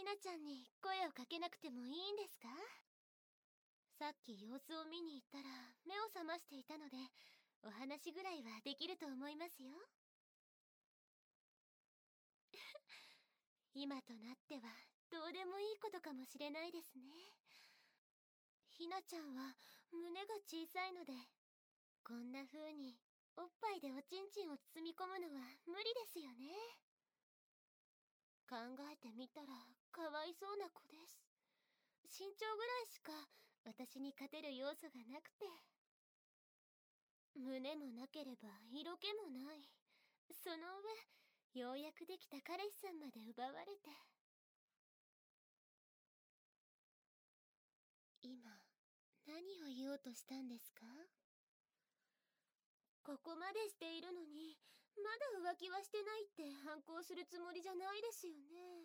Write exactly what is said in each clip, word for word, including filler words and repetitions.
ひなちゃんに声をかけなくてもいいんですか？さっき様子を見に行ったら目を覚ましていたので、お話ぐらいはできると思いますよ。今となってはどうでもいいことかもしれないですね。ひなちゃんは胸が小さいので、こんな風におっぱいでおちんちんを包み込むのは無理ですよね。考えてみたらかわいそうな子です。身長ぐらいしか私に勝てる要素がなくて、胸もなければ色気もない。その上、ようやくできた彼氏さんまで奪われて。今何を言おうとしたんですか？ここまでしているのにまだ浮気はしてないって反抗するつもりじゃないですよね。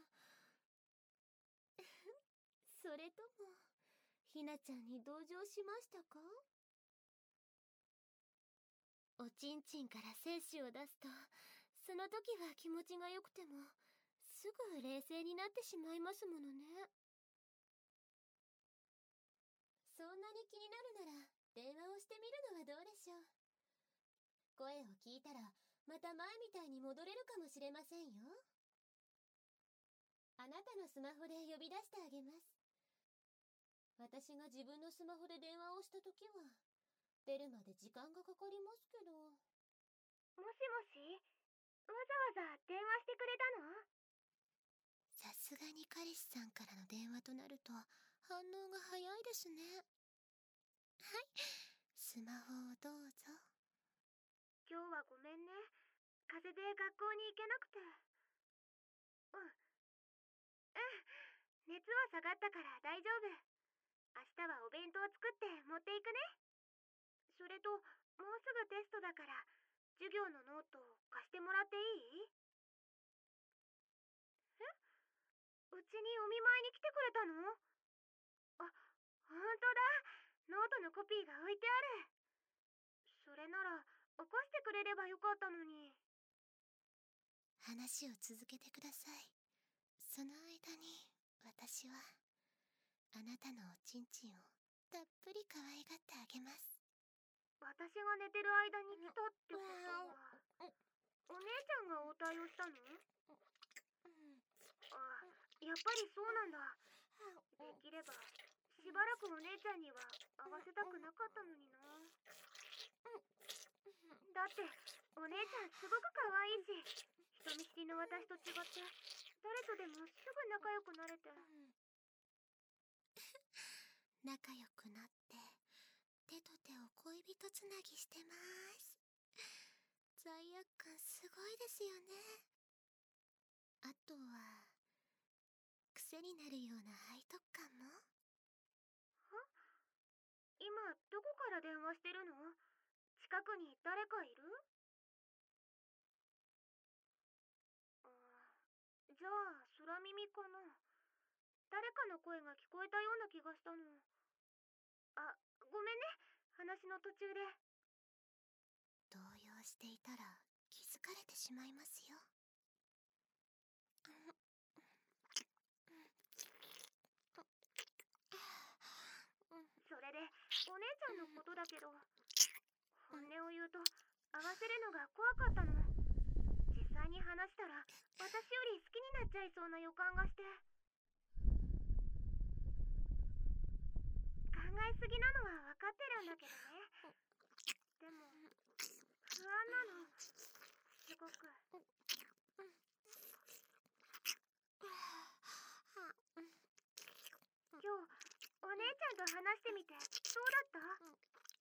それともひなちゃんに同情しましたか？おちんちんから精子を出すと、その時は気持ちが良くてもすぐ冷静になってしまいますものね。そんなに気になるなら電話をしてみるのはどうでしょう。声を聞いたらまた前みたいに戻れるかもしれませんよ。あなたのスマホで呼び出してあげます。私が自分のスマホで電話をした時は出るまで時間がかかりますけど。もしもし、わざわざ電話してくれたの？ さすがに彼氏さんからの電話となると反応が早いですね。はい、スマホをどうぞ。 今日はごめんね。風邪で学校に行けなくて。うん。うん。熱は下がったから大丈夫。明日はお弁当作って持っていくね。それと、もうすぐテストだから、授業のノート貸してもらっていい？え？うちにお見舞いに来てくれたの？あ、ほんとだ。ノートのコピーが置いてある。それなら、起こしてくれればよかったのに。 話を続けてください。その間に私はあなたのおちんちんをたっぷり可愛がってあげます。 私が寝てる間に来たってことは、お姉ちゃんが応対をしたの？あ、やっぱりそうなんだ。できればしばらくお姉ちゃんには会わせたくなかったのにな。だってお姉ちゃんすごく可愛いし、人見知りの私と違って誰とでもすぐ仲良くなれて。 仲良くなって手と手を恋人つなぎしてます。罪悪感すごいですよね。あとは癖になるような背徳感も。は？ 今どこから電話してるの？近くに誰かいる？あ、じゃあ空耳かな。誰かの声が聞こえたような気がしたの。あ、ごめんね、話の途中で。 動揺していたら気づかれてしまいますよ。 それでお姉ちゃんのことだけど、本音を言うと合わせるのが怖かったの。実際に話したら私より好きになっちゃいそうな予感がして。考えすぎなのは分かってるんだけどね。でも不安なの、すごく。今日お姉ちゃんと話してみてどうだった？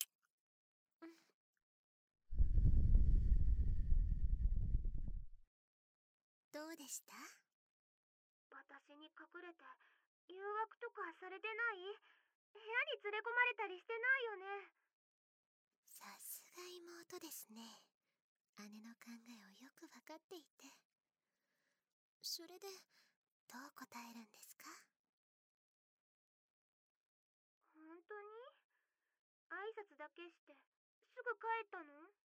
どうでした？ 私に隠れて誘惑とかされてない？部屋に連れ込まれたりしてないよね？ さすが妹ですね。姉の考えをよく分かっていて。それでどう答えるんですか？ 本当に？挨拶だけしてすぐ帰ったの？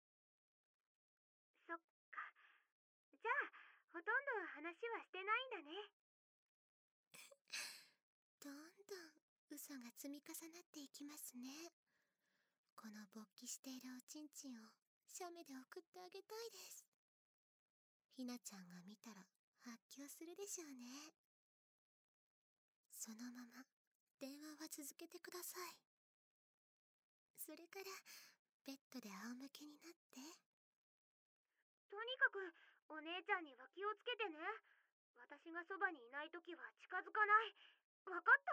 そっか。じゃあほとんど話はしてないんだね。 嘘が積み重なっていきますね。この勃起しているおちんちんを写メで送ってあげたいです。ひなちゃんが見たら発狂するでしょうね。そのまま電話は続けてください。それからベッドで仰向けになって。 とにかくお姉ちゃんには気をつけてね。私がそばにいないときは近づかない。わかった？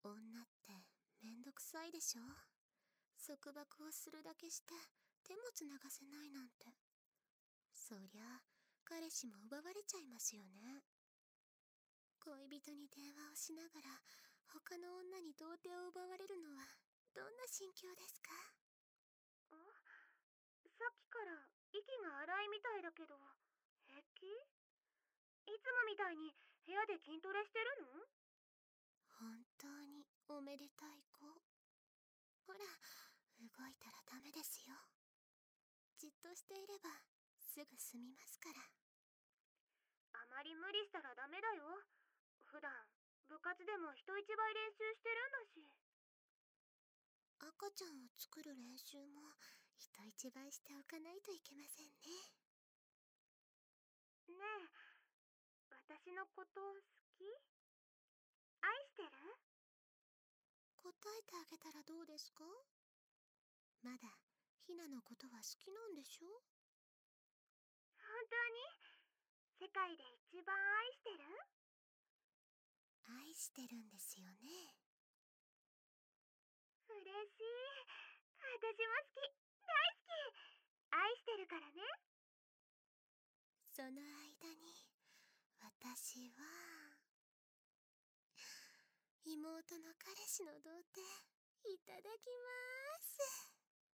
女ってめんどくさいでしょ。束縛をするだけして手もつながせないなんて。そりゃ彼氏も奪われちゃいますよね。恋人に電話をしながら他の女に童貞を奪われるのはどんな心境ですか？ あ、さっきから息が荒いみたいだけど、平気？いつもみたいに部屋で筋トレしてるの？ 本当におめでたい子。ほら、動いたらダメですよ。じっとしていればすぐ済みますから。 あまり無理したらダメだよ。普段部活でも人一倍練習してるんだし。 赤ちゃんを作る練習も人一倍しておかないといけませんね。 ねえ、私のこと好き？愛してる？ 答えてあげたらどうですか？まだひなのことは好きなんでしょ？ 本当に？世界で一番愛してる？ 愛してるんですよね。 嬉しい。私も好き。大好き。愛してるからね。 その間に私は妹の彼氏の童貞いただきます。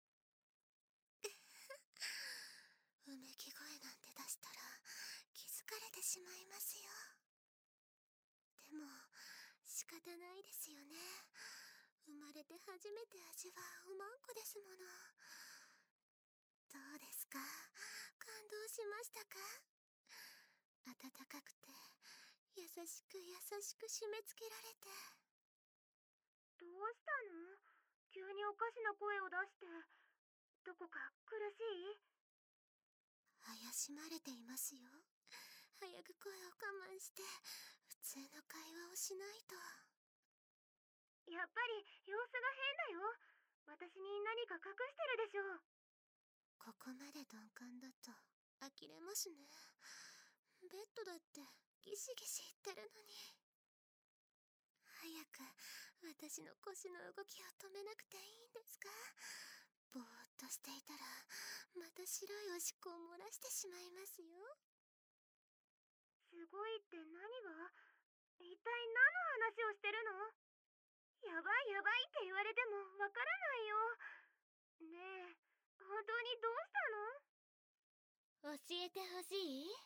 うめき声なんて出したら気づかれてしまいますよ。でも仕方ないですよね。生まれて初めて味わうおまんこですもの。どうですか？感動しましたか？温かくて優しく優しく締め付けられて。 どうしたの？急におかしな声を出して。どこか苦しい？ 怪しまれていますよ。早く声を我慢して普通の会話をしないと。 やっぱり様子が変だよ。私に何か隠してるでしょ。 ここまで鈍感だと呆れますね。ベッドだってギシギシ言ってるのに。早く私の腰の動きを止めなくていいんですか？ぼーっとしていたらまた白いおしっこを漏らしてしまいますよ。 すごいって何が？一体何の話をしてるの？やばいやばいって言われてもわからないよ。ねえ、本当にどうしたの？ 教えてほしい？ え？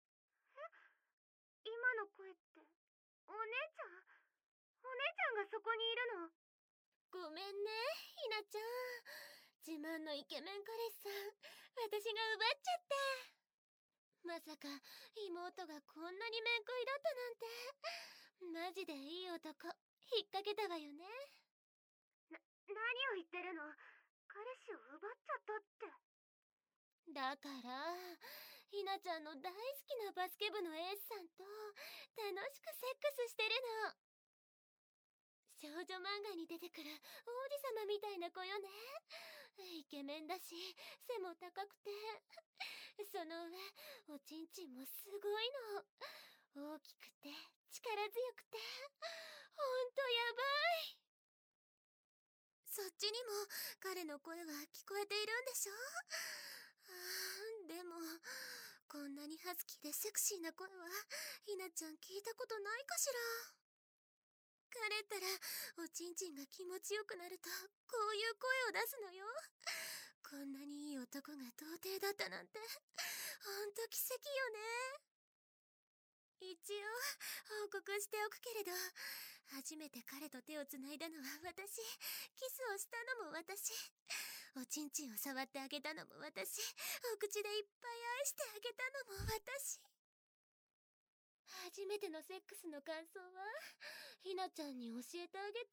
今の声って、お姉ちゃん？お姉ちゃんがそこにいるの？ ごめんね、ひなちゃん。自慢のイケメン彼氏さん、私が奪っちゃって。まさか妹がこんなに面食いだったなんて。マジでいい男引っ掛けたわよね。 な、何を言ってるの？彼氏を奪っちゃったって。 だからひなちゃんの大好きなバスケ部のエースさんと楽しくセックスしてるの。少女漫画に出てくる王子様みたいな子よね。イケメンだし背も高くて、その上おちんちんもすごいの。大きくて力強くてほんとやばい。そっちにも彼の声は聞こえているんでしょ？あー、でもこんなにハスキーでセクシーな声はひなちゃん聞いたことないかしら。枯れたらおちんちんが気持ちよくなるとこういう声を出すのよ。こんなにいい男が童貞だったなんてほんと奇跡よね。一応報告しておくけれど、初めて彼と手をつないだのは私、キスをしたのも私、おちんちんを触ってあげたのも私、お口でいっぱい愛してあげたのも私。 初めてのセックスの感想はひなちゃんに教えてあげて。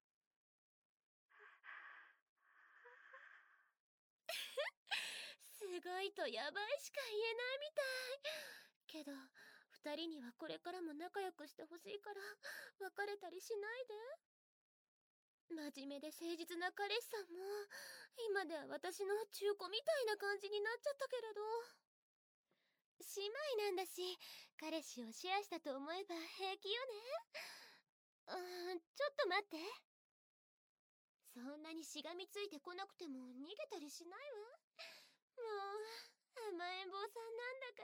すごいとやばいしか言えないみたい。けど二人にはこれからも仲良くしてほしいから別れたりしないで。真面目で誠実な彼氏さんも今では私の中古みたいな感じになっちゃったけれど、姉妹なんだし彼氏をシェアしたと思えば平気よね。うーん、ちょっと待って。そんなにしがみついてこなくても逃げたりしないわ。もう甘えん坊さんなんだから。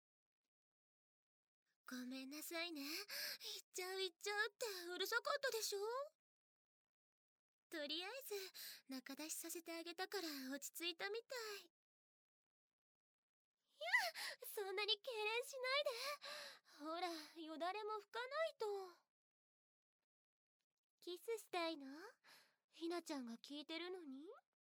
ごめんなさいね。行っちゃう行っちゃうってうるさかったでしょ。とりあえず仲出しさせてあげたから落ち着いたみたい。いや、そんなに痙攣しないで。ほら、よだれも拭かないと。キスしたいの？ひなちゃんが聞いてるのに。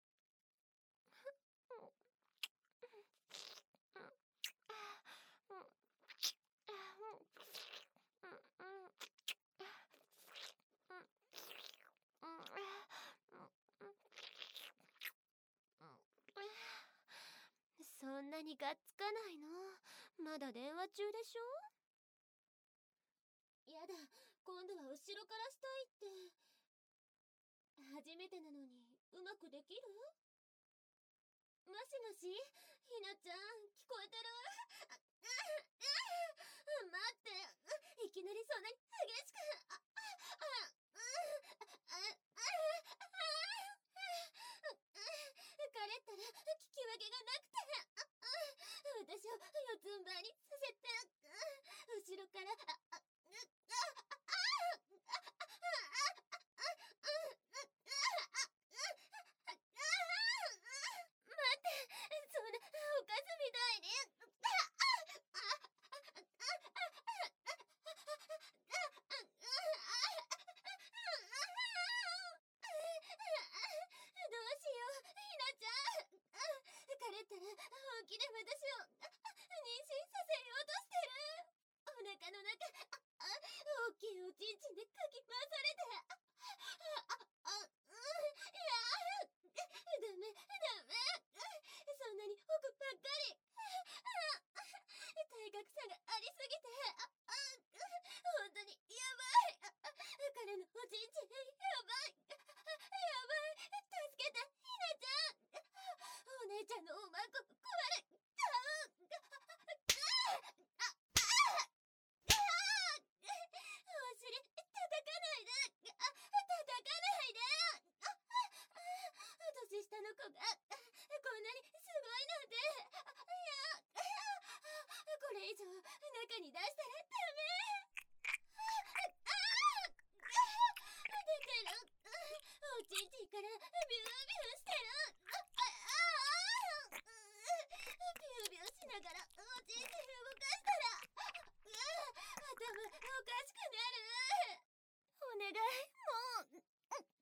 そんなにがっつかないの。まだ電話中でしょ。やだ、今度は後ろからしたいって。初めてなのにうまくできる？もしもし、ひなちゃん、聞こえてる？待って、いきなりそんなに激しく。彼ったら聞き分けがなくて、私を四つん這いにさせて、後ろから。本気で私を妊娠させようとしてる。お腹の中、大きいおちんちんでかき回されて。いや、ダメダメ、そんなに奥ばっかり。体格差がありすぎて、本当にやばい。彼のおちんちんやばい、やばい、助けて、ひなちゃん。お姉ちゃんのおまんこ壊れた。お尻叩かないで、叩かないで。年下の子がこんなにすごいなんて。いや、これ以上中に出したらダメ。出てる。おちんちんからビュービューしてる。ビュービューしながらおちんちん動かしたら頭おかしくなる。お願い、もう。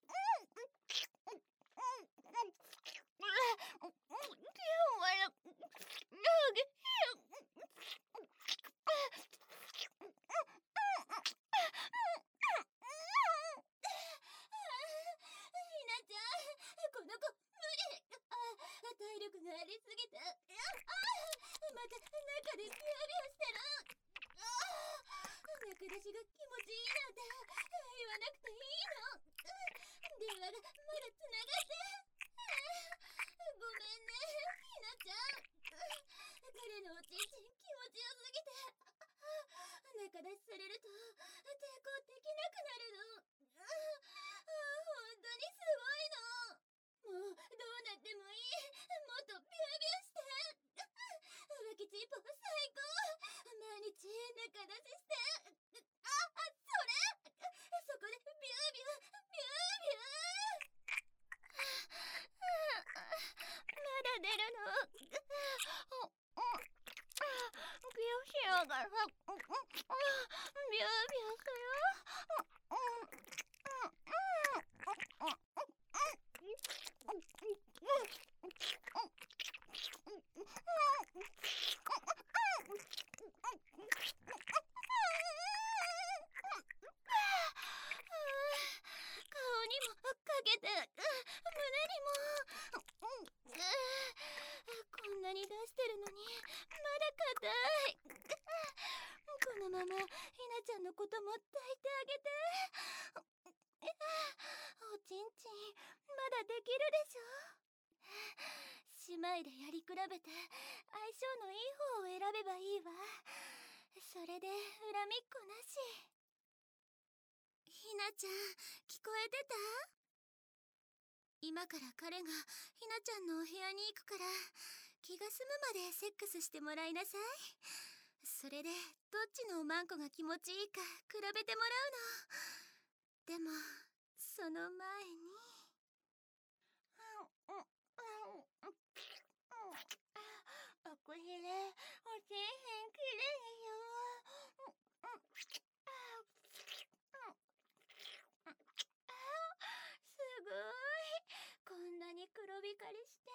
この子無理。体力がありすぎて、また中でビュービューしてる。中出しが気持ちいいなんて言わなくていいの。電話がまだつながって。ごめんね、ひなちゃん。彼のおちんちん気持ちよすぎて、中出しされると抵抗できなくなるの。本当にすごいの。もうどうなってもいい。もっとビュービューして。浮気チンポ最高。毎日中出しして。あ、それそこでビュービュービュービュー。まだ出るの。ビューしながらビュービューする。 ママ、ひなちゃんのことも抱いてあげて。おちんちん、まだできるでしょ。姉妹でやり比べて相性のいい方を選べばいいわ。それで恨みっこなし。ひなちゃん、聞こえてた？今から彼がひなちゃんのお部屋に行くから、気が済むまでセックスしてもらいなさい。それでどっちのおまんこが気持ちいいか比べてもらうの。でもその前に、おくひれ、おちんへんきれいよ。すごい、こんなに黒光りして。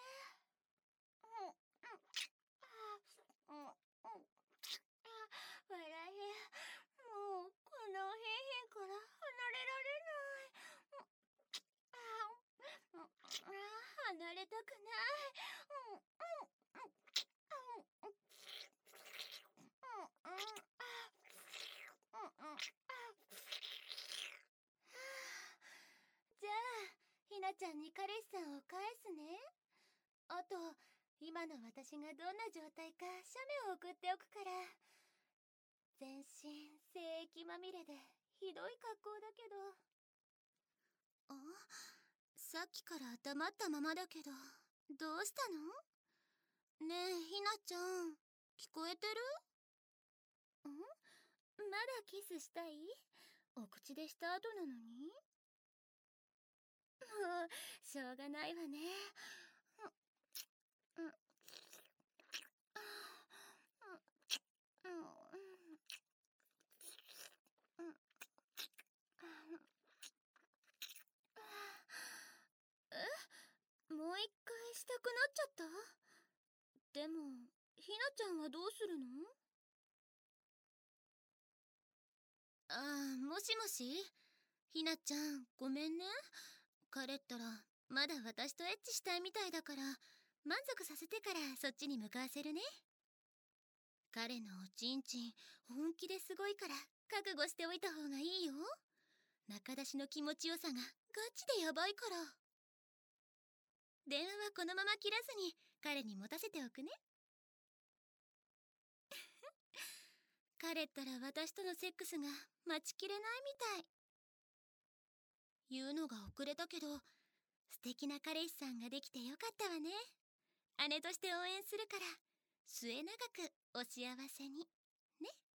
笑え、もうこのおへんへんから離れられない。離れたくない。じゃあ、ひなちゃんに彼氏さんを返すね。あと、今の私がどんな状態か写メを送っておくから。全身精液まみれでひどい格好だけど。あ、さっきから黙ったままだけど、どうしたの？ねえ、ひなちゃん、聞こえてる？ん？まだキスしたい？お口でした後なのに？もう、しょうがないわね。うん。うん。え？もう一回したくなっちゃった？でも、ひなちゃんはどうするの？ああ、もしもし？ひなちゃん、ごめんね。彼ったら、まだ私とエッチしたいみたいだから、満足させてからそっちに向かわせるね。彼のおちんちん、本気ですごいから、覚悟しておいた方がいいよ。中出しの気持ちよさがガチでやばいから。電話はこのまま切らずに彼に持たせておくね。彼ったら私とのセックスが待ちきれないみたい。言うのが遅れたけど、素敵な彼氏さんができてよかったわね。姉として応援するから、末永くお幸せにね。